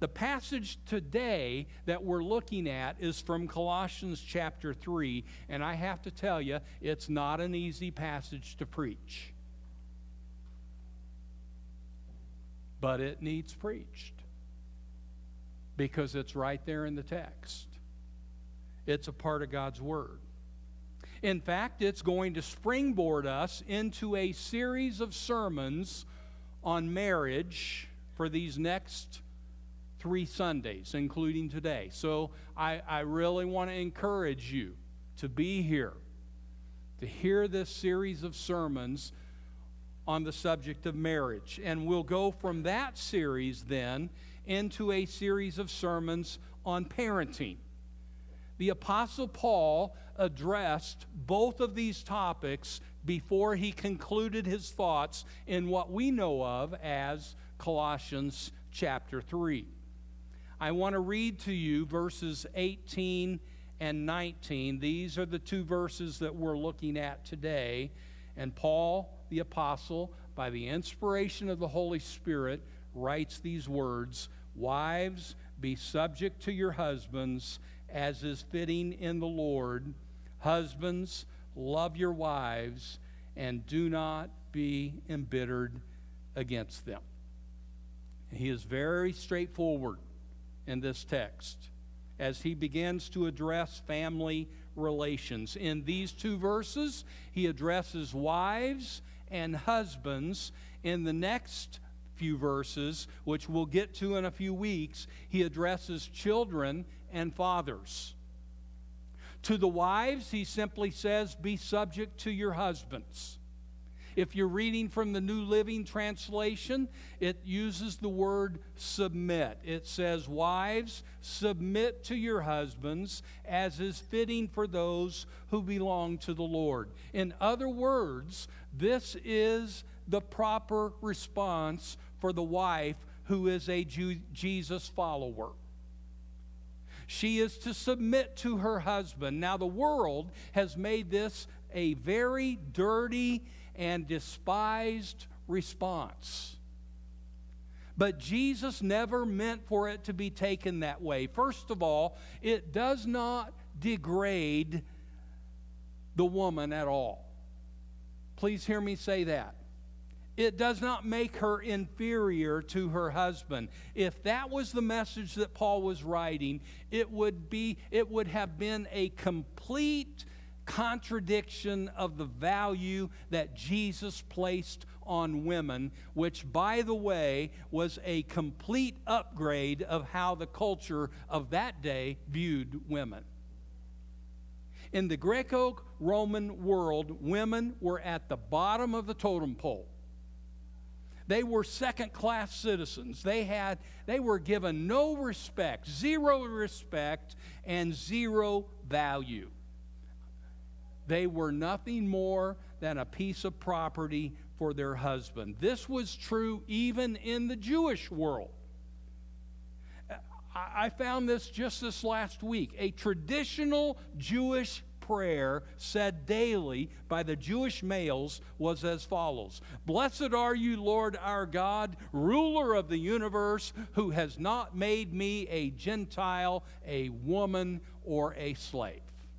The passage today that we're looking at is from Colossians chapter 3, and I have to tell you, it's not an easy passage to preach. But it needs preached because it's right there in the text. It's a part of God's Word. In fact, it's going to springboard us into a series of sermons on marriage for these next 3 Sundays, including today. So I really want to encourage you to be here, to hear this series of sermons on the subject of marriage. And we'll go from that series then into a series of sermons on parenting. The Apostle Paul addressed both of these topics before he concluded his thoughts in what we know of as Colossians chapter 3. I want to read to you verses 18 and 19. These are the 2 verses that we're looking at today. And Paul, the apostle, by the inspiration of the Holy Spirit, writes these words: "Wives, be subject to your husbands, as is fitting in the Lord. Husbands, love your wives, and do not be embittered against them." He is very straightforward in this text as he begins to address family relations. In these 2 verses, he addresses wives and husbands. In the next few verses, which we'll get to in a few weeks, he addresses children and fathers. To the wives, he simply says, be subject to your husbands. If you're reading from the New Living Translation, it uses the word submit. It says, wives, submit to your husbands as is fitting for those who belong to the Lord. In other words, this is the proper response for the wife who is a Jesus follower. She is to submit to her husband. Now, the world has made this a very dirty and despised response. But Jesus never meant for it to be taken that way. First of all, it does not degrade the woman at all. Please hear me say that. It does not make her inferior to her husband. If that was the message that Paul was writing, it would have been a complete contradiction of the value that Jesus placed on women, which, by the way, was a complete upgrade of how the culture of that day viewed women. In the Greco-Roman world, women were at the bottom of the totem pole. They were second-class citizens. They were given no respect, zero respect, and zero value. They were nothing more than a piece of property for their husband. This was true even in the Jewish world. I found this just this last week. A traditional Jewish prayer said daily by the Jewish males was as follows: "Blessed are you, Lord our God, ruler of the universe, who has not made me a Gentile, a woman, or a slave."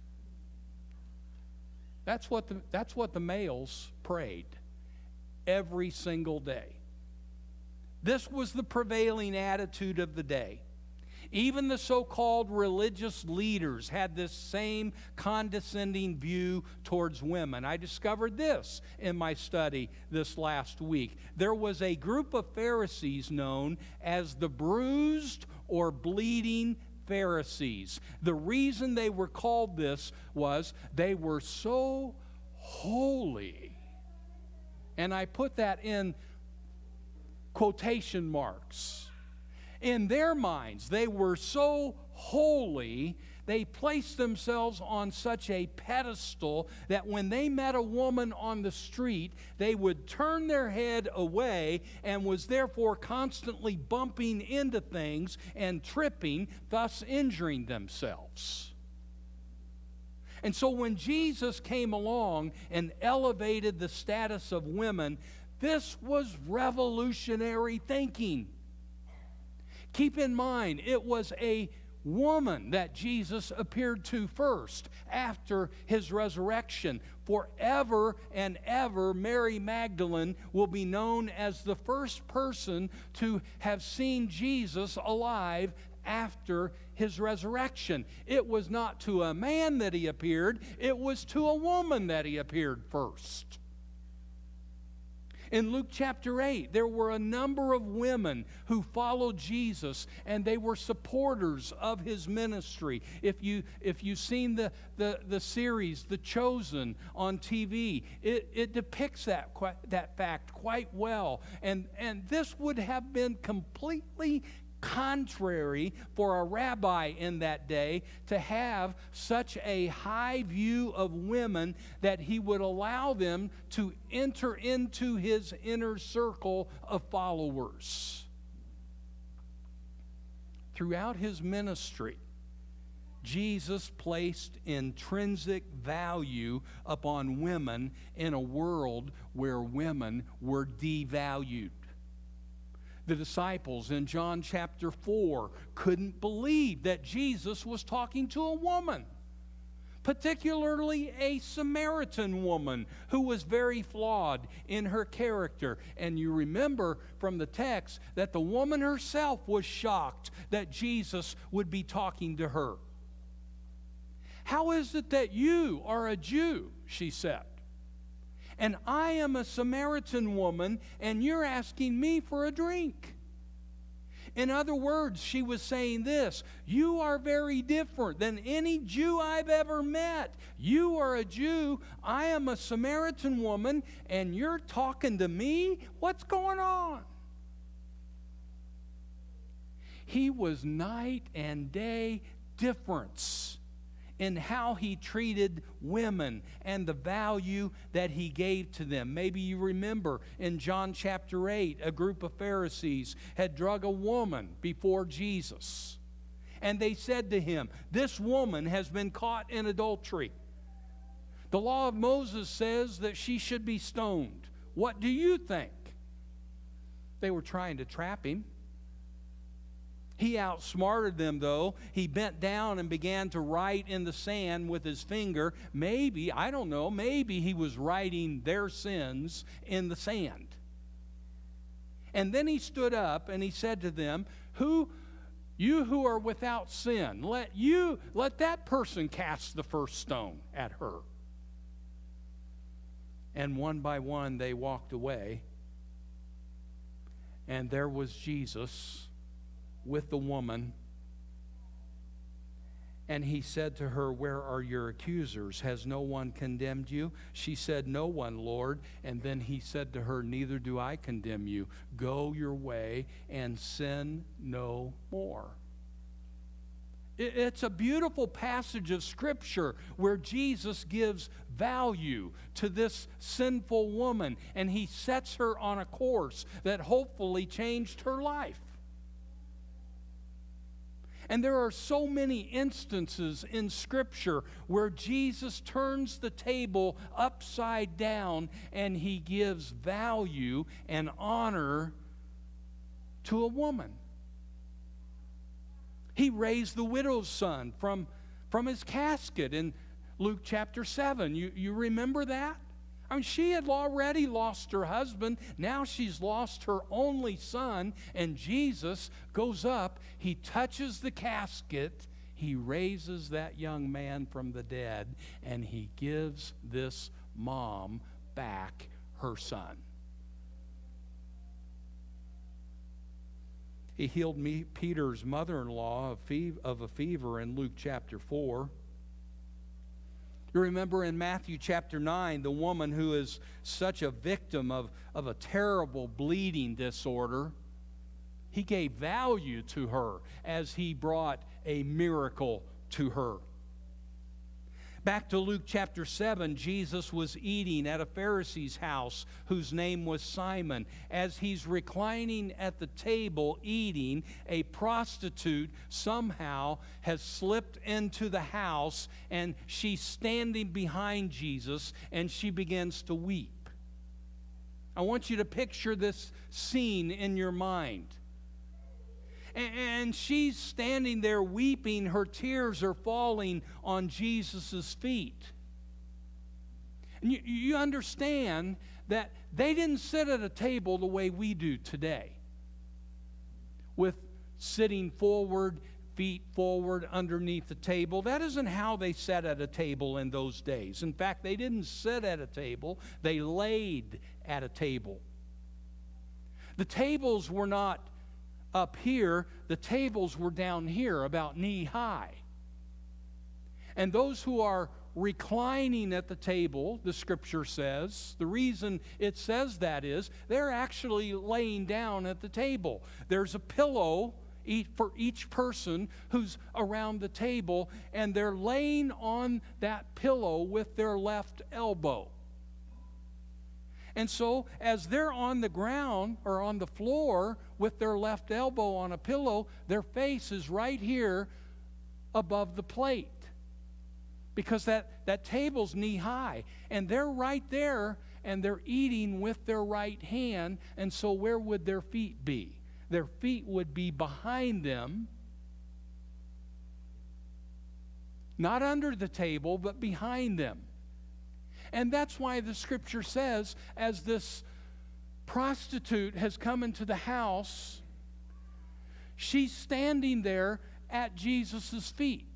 That's what the males prayed every single day. This was the prevailing attitude of the day. Even the so-called religious leaders had this same condescending view towards women. I discovered this in my study this last week. There was a group of Pharisees known as the bruised or bleeding Pharisees. The reason they were called this was they were so holy. And I put that in quotation marks. In their minds, they were so holy, they placed themselves on such a pedestal that when they met a woman on the street, they would turn their head away and was therefore constantly bumping into things and tripping, thus injuring themselves. And so when Jesus came along and elevated the status of women, this was revolutionary thinking. Keep in mind, it was a woman that Jesus appeared to first after his resurrection. Forever and ever, Mary Magdalene will be known as the first person to have seen Jesus alive after his resurrection. It was not to a man that he appeared, it was to a woman that he appeared first. In Luke chapter 8, there were a number of women who followed Jesus, and they were supporters of his ministry. If you've seen the series, The Chosen, on TV, it depicts that fact quite well. And this would have been completely contrary for a rabbi in that day to have such a high view of women that he would allow them to enter into his inner circle of followers. Throughout his ministry, Jesus placed intrinsic value upon women in a world where women were devalued. The disciples in John chapter 4 couldn't believe that Jesus was talking to a woman, particularly a Samaritan woman who was very flawed in her character. And you remember from the text that the woman herself was shocked that Jesus would be talking to her. "How is it that you are a Jew?" she said, "and I am a Samaritan woman, and you're asking me for a drink?" In other words, she was saying this: you are very different than any Jew I've ever met. You are a Jew, I am a Samaritan woman, and you're talking to me? What's going on? He was night and day difference in how he treated women and the value that he gave to them. Maybe you remember in John chapter 8, a group of Pharisees had drug a woman before Jesus. And they said to him, "This woman has been caught in adultery. The law of Moses says that she should be stoned. What do you think?" They were trying to trap him. He outsmarted them, though. He bent down and began to write in the sand with his finger. Maybe, I don't know, maybe he was writing their sins in the sand. And then he stood up and he said to them, "You who are without sin, let that person cast the first stone at her." And one by one they walked away. And there was Jesus with the woman, and he said to her, "Where are your accusers? Has no one condemned you?" She said, "No one, Lord." And then he said to her, "Neither do I condemn you. Go your way and sin no more." It's a beautiful passage of Scripture where Jesus gives value to this sinful woman, and he sets her on a course that hopefully changed her life. And there are so many instances in Scripture where Jesus turns the table upside down and he gives value and honor to a woman. He raised the widow's son from his casket in Luke chapter 7. You remember that? I mean, she had already lost her husband. Now she's lost her only son. And Jesus goes up. He touches the casket. He raises that young man from the dead. And he gives this mom back her son. He healed Peter's mother-in-law of a fever in Luke chapter 4. You remember in Matthew chapter 9, the woman who is such a victim of a terrible bleeding disorder. He gave value to her as he brought a miracle to her. Back to Luke chapter 7, Jesus was eating at a Pharisee's house whose name was Simon. As he's reclining at the table eating, a prostitute somehow has slipped into the house, and she's standing behind Jesus, and she begins to weep. I want you to picture this scene in your mind. And she's standing there weeping. Her tears are falling on Jesus' feet. And you understand that they didn't sit at a table the way we do today, with sitting forward, feet forward underneath the table. That isn't how they sat at a table in those days. In fact, they didn't sit at a table, they laid at a table. The tables were not up here, the tables were down here, about knee high. And those who are reclining at the table, the scripture says, the reason it says that is they're actually laying down at the table. There's a pillow for each person who's around the table, and they're laying on that pillow with their left elbow. And so as they're on the ground or on the floor with their left elbow on a pillow, their face is right here above the plate, because that table's knee high, and they're right there, and they're eating with their right hand. And so where would their feet be? Their feet would be behind them, not under the table, but behind them. And that's why the scripture says, as this prostitute has come into the house, she's standing there at Jesus' feet.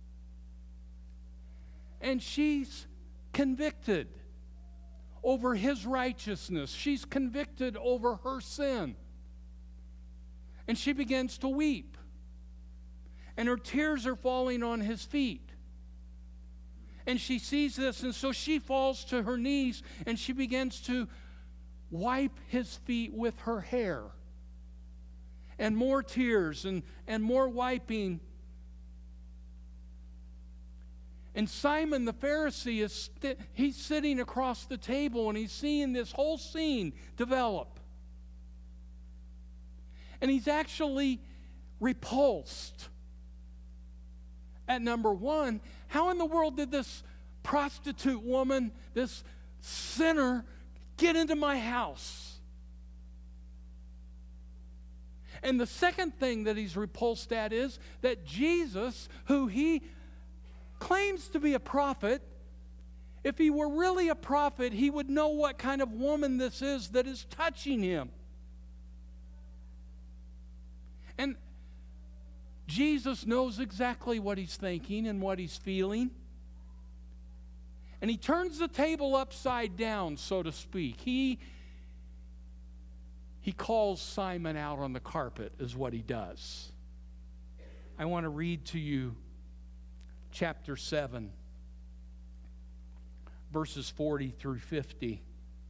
And she's convicted over his righteousness. She's convicted over her sin. And she begins to weep. And her tears are falling on his feet. And she sees this, and so she falls to her knees, and she begins to wipe his feet with her hair. And more tears and more wiping. And Simon the Pharisee, he's sitting across the table, and he's seeing this whole scene develop. And he's actually repulsed. At number one, how in the world did this prostitute woman, this sinner, get into my house? And the second thing that he's repulsed at is that Jesus, who he claims to be a prophet, if he were really a prophet, he would know what kind of woman this is that is touching him. And Jesus knows exactly what he's thinking and what he's feeling. And he turns the table upside down, so to speak. He calls Simon out on the carpet, is what he does. I want to read to you chapter 7, verses 40 through 50.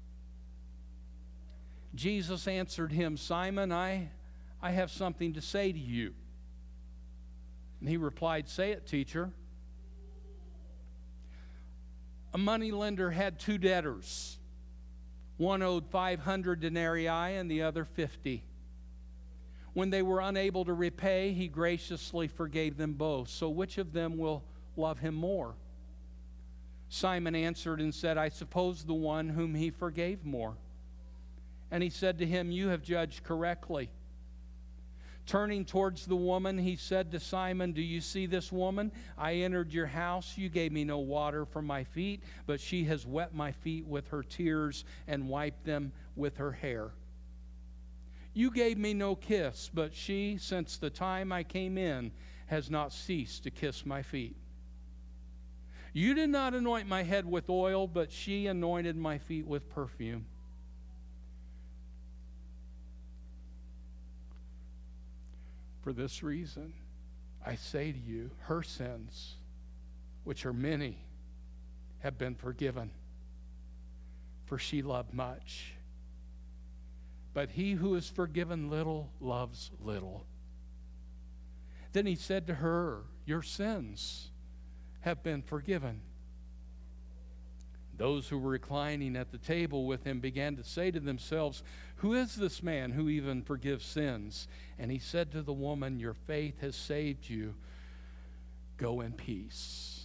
Jesus answered him, Simon, I have something to say to you. And he replied, say it, teacher. A moneylender had two debtors. One owed 500 denarii and the other 50. When they were unable to repay, he graciously forgave them both. So which of them will love him more? Simon answered and said, I suppose the one whom he forgave more. And he said to him, you have judged correctly. Turning towards the woman, he said to Simon, do you see this woman? I entered your house. You gave me no water for my feet, but she has wet my feet with her tears and wiped them with her hair. You gave me no kiss, but she, since the time I came in, has not ceased to kiss my feet. You did not anoint my head with oil, but she anointed my feet with perfume. For this reason, I say to you, her sins, which are many, have been forgiven, for she loved much. But he who is forgiven little loves little. Then he said to her, your sins have been forgiven. Those who were reclining at the table with him began to say to themselves, who is this man who even forgives sins? And he said to the woman, your faith has saved you. Go in peace.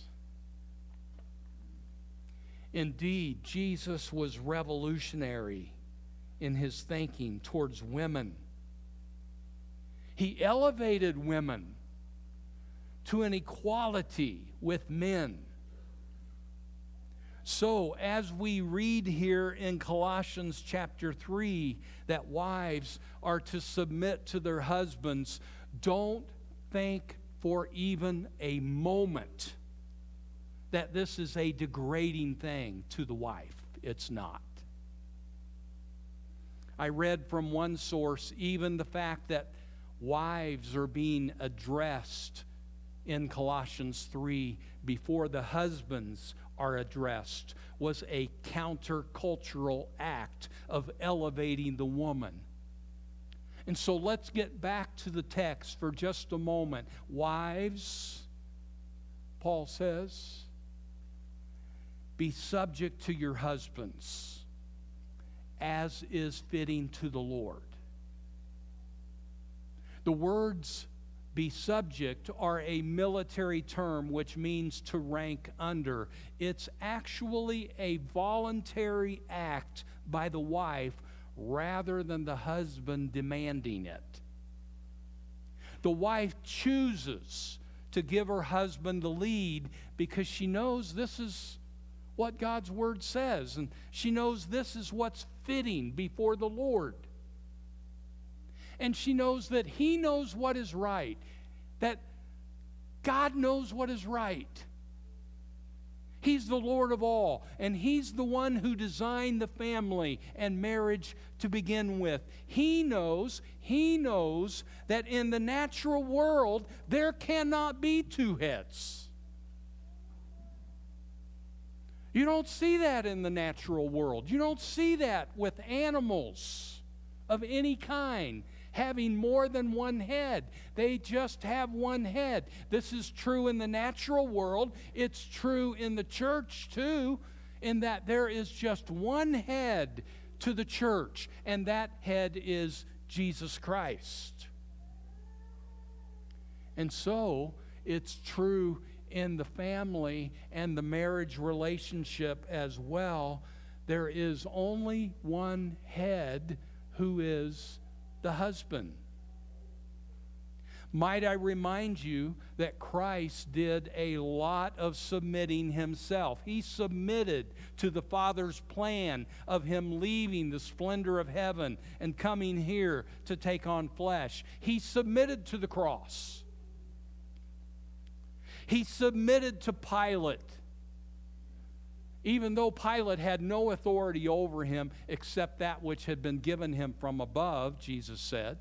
Indeed, Jesus was revolutionary in his thinking towards women. He elevated women to an equality with men. So, as we read here in Colossians chapter 3 that wives are to submit to their husbands, don't think for even a moment that this is a degrading thing to the wife. It's not. I read from one source even the fact that wives are being addressed in Colossians 3 before the husbands are addressed was a countercultural act of elevating the woman. And so let's get back to the text for just a moment. Wives, Paul says, be subject to your husbands as is fitting to the Lord. The words be subject are a military term which means to rank under. It's actually a voluntary act by the wife rather than the husband demanding it. The wife chooses to give her husband the lead because she knows this is what God's Word says, and she knows this is what's fitting before the Lord. And she knows that He knows what is right, that God knows what is right. He's the Lord of all, and He's the one who designed the family and marriage to begin with. He knows that in the natural world there cannot be two heads. You don't see that in the natural world. You don't see that with animals of any kind having more than one head. They just have one head. This is true in the natural world. It's true in the church too, in that there is just one head to the church, and that head is Jesus Christ. And so it's true in the family and the marriage relationship as well. There is only one head, who is the husband. Might I remind you that Christ did a lot of submitting Himself. He submitted to the Father's plan of Him leaving the splendor of heaven and coming here to take on flesh. He submitted to the cross. He submitted to Pilate, even though Pilate had no authority over him except that which had been given him from above, Jesus said.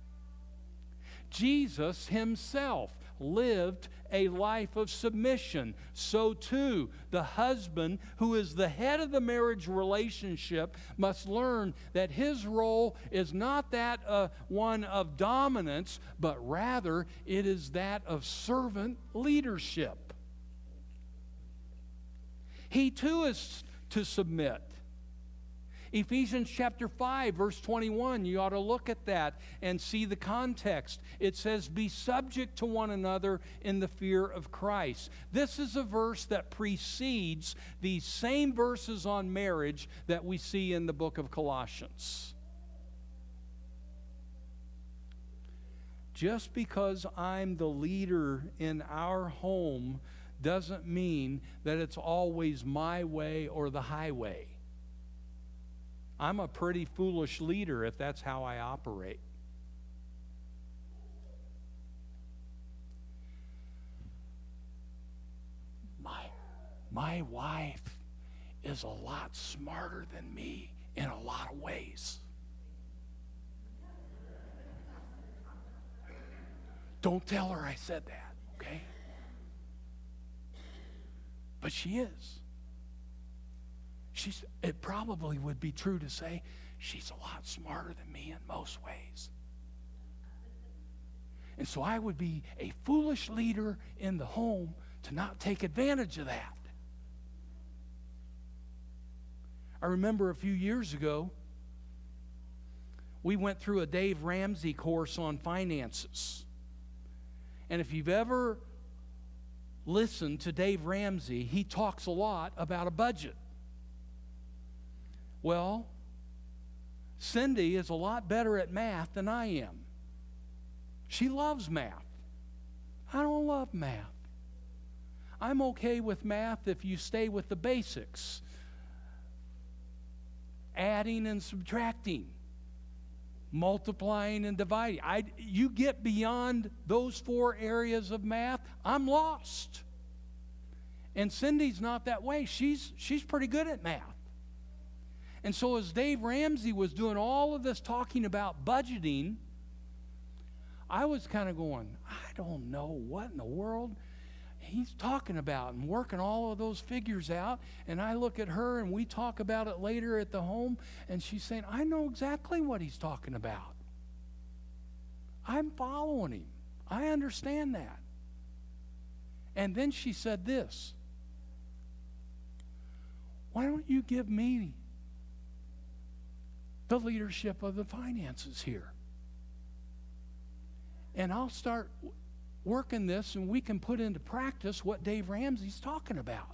Jesus Himself lived a life of submission. So too, the husband, who is the head of the marriage relationship, must learn that his role is not that one of dominance, but rather it is that of servant leadership. He too is to submit. Ephesians chapter 5, verse 21, you ought to look at that and see the context. It says, be subject to one another in the fear of Christ. This is a verse that precedes these same verses on marriage that we see in the book of Colossians. Just because I'm the leader in our home doesn't mean that it's always my way or the highway. I'm a pretty foolish leader if that's how I operate. My wife is a lot smarter than me in a lot of ways. Don't tell her I said that, okay? But she is. It probably would be true to say she's a lot smarter than me in most ways. And so I would be a foolish leader in the home to not take advantage of that. I remember a few years ago, we went through a Dave Ramsey course on finances. And if you've ever listened to Dave Ramsey, he talks a lot about a budget. Well, Cindy is a lot better at math than I am. She loves math. I don't love math. I'm okay with math if you stay with the basics. Adding and subtracting. Multiplying and dividing. You get beyond those 4 areas of math, I'm lost. And Cindy's not that way. She's pretty good at math. And so as Dave Ramsey was doing all of this talking about budgeting, I was kind of going, I don't know what in the world he's talking about, and working all of those figures out. And I look at her, and we talk about it later at the home, and she's saying, I know exactly what he's talking about. I'm following him. I understand that. And then she said this, why don't you give me the leadership of the finances here? And I'll start working this, and we can put into practice what Dave Ramsey's talking about.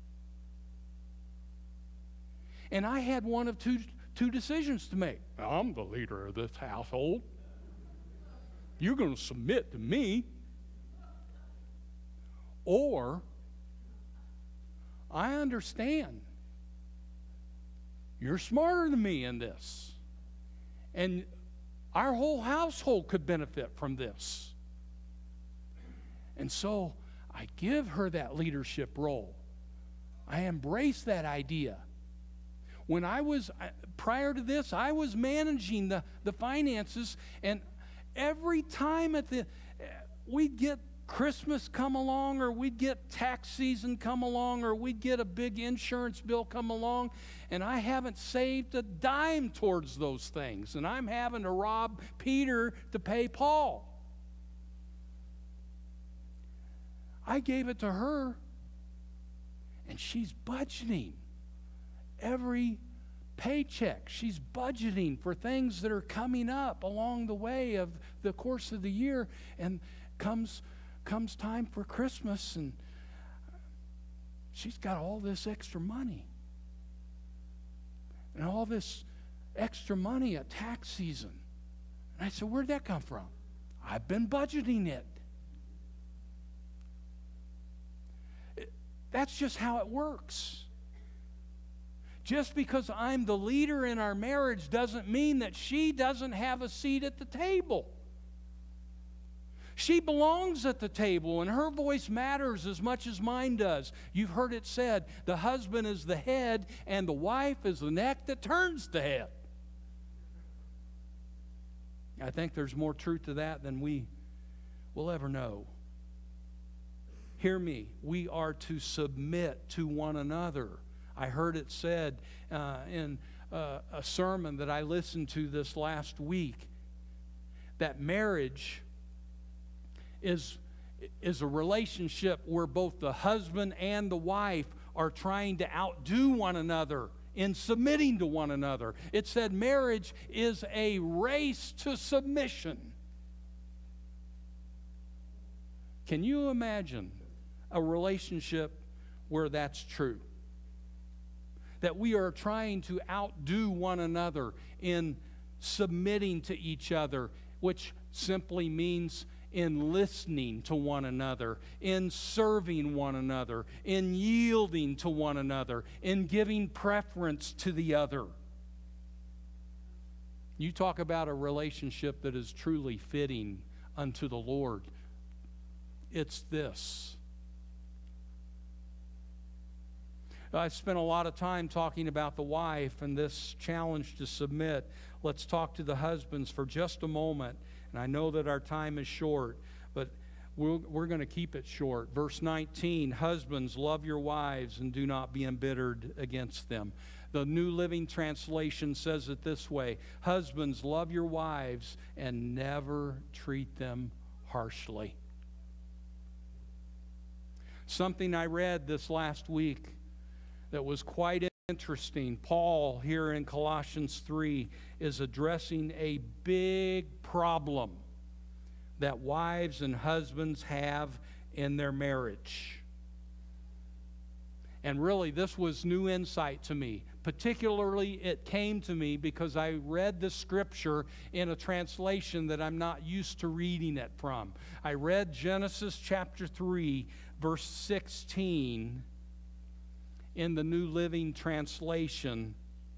And I had one of two decisions to make. I'm the leader of this household. You're going to submit to me. Or, I understand. You're smarter than me in this. And our whole household could benefit from this. And so I give her that leadership role. I embrace that idea. When prior to this, I was managing the finances, and every time we'd get Christmas come along, or we'd get tax season come along, or we'd get a big insurance bill come along, and I haven't saved a dime towards those things, and I'm having to rob Peter to pay Paul. I gave it to her, and she's budgeting every paycheck. She's budgeting for things that are coming up along the way of the course of the year, and comes time for Christmas, and she's got all this extra money. And all this extra money at tax season. And I said, where'd that come from? I've been budgeting it. That's just how it works. Just because I'm the leader in our marriage doesn't mean that she doesn't have a seat at the table. She belongs at the table, and her voice matters as much as mine does. You've heard it said, the husband is the head, and the wife is the neck that turns the head. I think there's more truth to that than we will ever know. Hear me, we are to submit to one another. I heard it said in a sermon that I listened to this last week, that marriage is a relationship where both the husband and the wife are trying to outdo one another in submitting to one another. It said marriage is a race to submission. Can you imagine a relationship where that's true? That we are trying to outdo one another in submitting to each other, which simply means in listening to one another, in serving one another, in yielding to one another, in giving preference to the other. You talk about a relationship that is truly fitting unto the Lord. It's this. I've spent a lot of time talking about the wife and this challenge to submit. Let's talk to the husbands for just a moment. And I know that our time is short, but we're going to keep it short. Verse 19, husbands, love your wives and do not be embittered against them. The New Living Translation says it this way: husbands, love your wives and never treat them harshly. Something I read this last week that was quite interesting. Paul, here in Colossians 3, is addressing a big problem that wives and husbands have in their marriage. And really, this was new insight to me. Particularly, it came to me because I read the scripture in a translation that I'm not used to reading it from. I read Genesis chapter 3, verse 16 in the New Living Translation.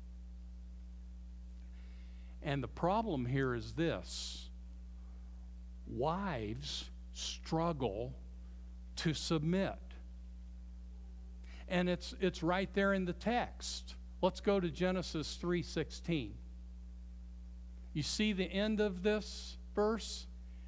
And the problem here is this: wives struggle to submit. And it's right there in the text. Let's go to Genesis 3:16. You see the end of this verse?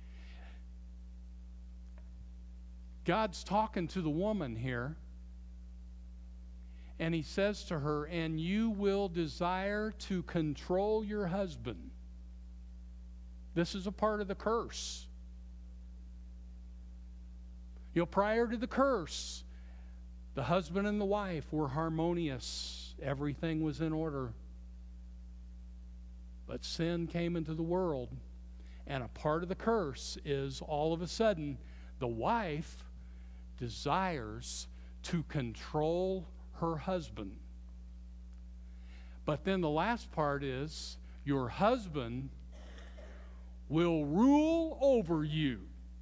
God's talking to the woman here. And he says to her, "And you will desire to control your husband." This is a part of the curse. Prior to the curse, the husband and the wife were harmonious. Everything was in order. But sin came into the world. And a part of the curse is all of a sudden the wife desires to control her husband. But then the last part is your husband will rule over you.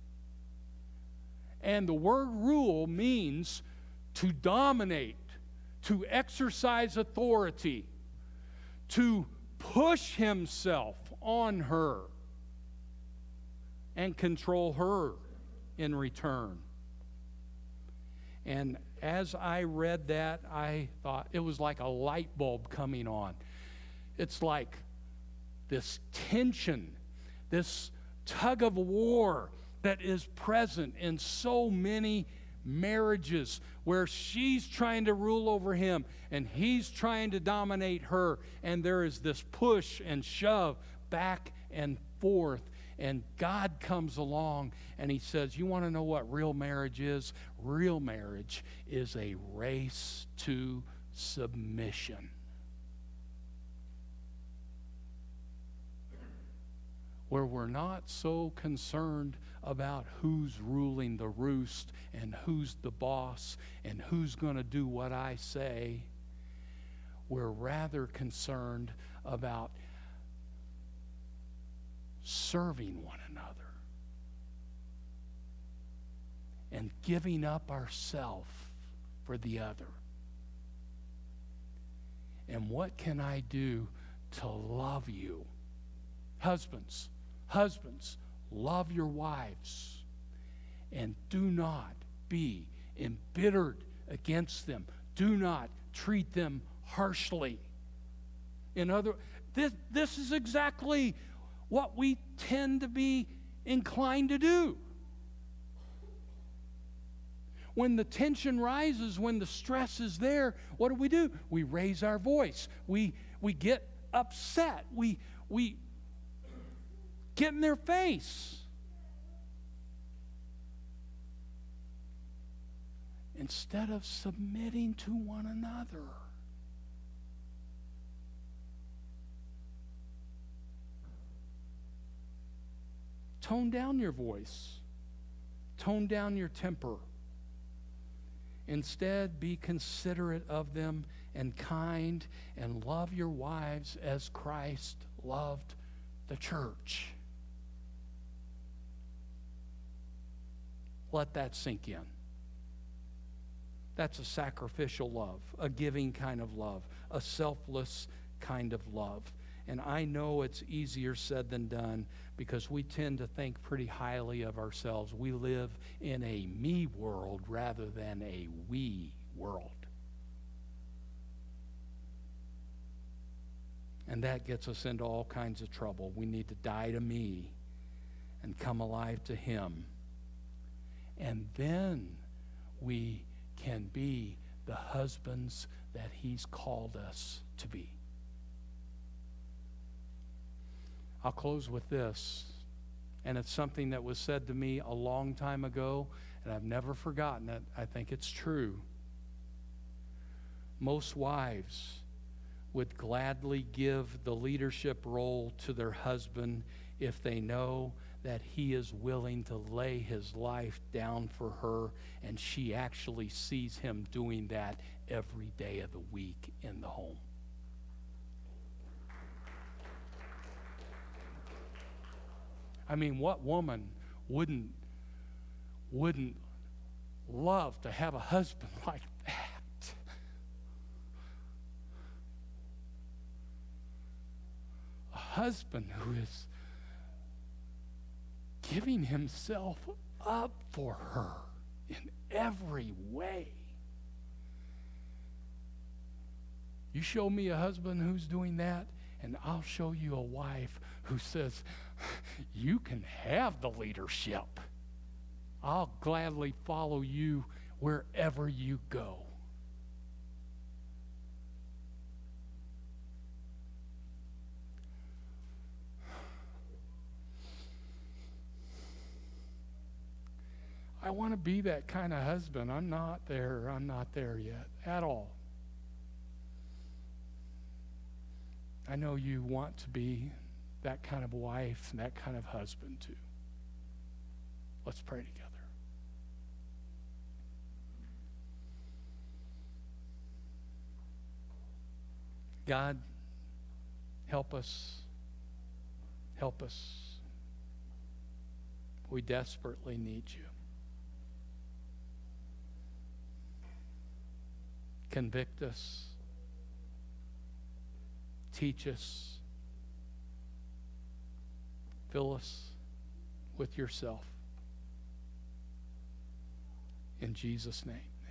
And the word rule means to dominate, to exercise authority, to push himself on her and control her in return. And as I read that, I thought it was like a light bulb coming on. It's like this tension, this tug of war that is present in so many marriages where she's trying to rule over him and he's trying to dominate her, and there is this push and shove back and forth. And God comes along and he says, you want to know what real marriage is? Real marriage is a race to submission. Where we're not so concerned about who's ruling the roost and who's the boss and who's going to do what I say. We're rather concerned about serving one another and giving up ourselves for the other. And what can I do to love you? Husbands, love your wives and do not be embittered against them. Do not treat them harshly. This is exactly what we tend to be inclined to do. When the tension rises, when the stress is there, what do? We raise our voice. We get upset. We get in their face. Instead of submitting to one another. Tone down your voice. Tone down your temper. Instead, be considerate of them and kind, and love your wives as Christ loved the church. Let that sink in. That's a sacrificial love, a giving kind of love, a selfless kind of love. And I know it's easier said than done because we tend to think pretty highly of ourselves. We live in a me world rather than a we world. And that gets us into all kinds of trouble. We need to die to me and come alive to him. And then we can be the husbands that he's called us to be. I'll close with this, and it's something that was said to me a long time ago, and I've never forgotten it. I think it's true. Most wives would gladly give the leadership role to their husband if they know that he is willing to lay his life down for her, and she actually sees him doing that every day of the week in the home. I mean, what woman wouldn't love to have a husband like that? A husband who is giving himself up for her in every way. You show me a husband who's doing that, and I'll show you a wife who says, you can have the leadership. I'll gladly follow you wherever you go. I want to be that kind of husband. I'm not there yet at all. I know you want to be that kind of wife and that kind of husband too. Let's pray together. God, help us. Help us. We desperately need you. Convict us. Teach us. Fill us with yourself. In Jesus' name.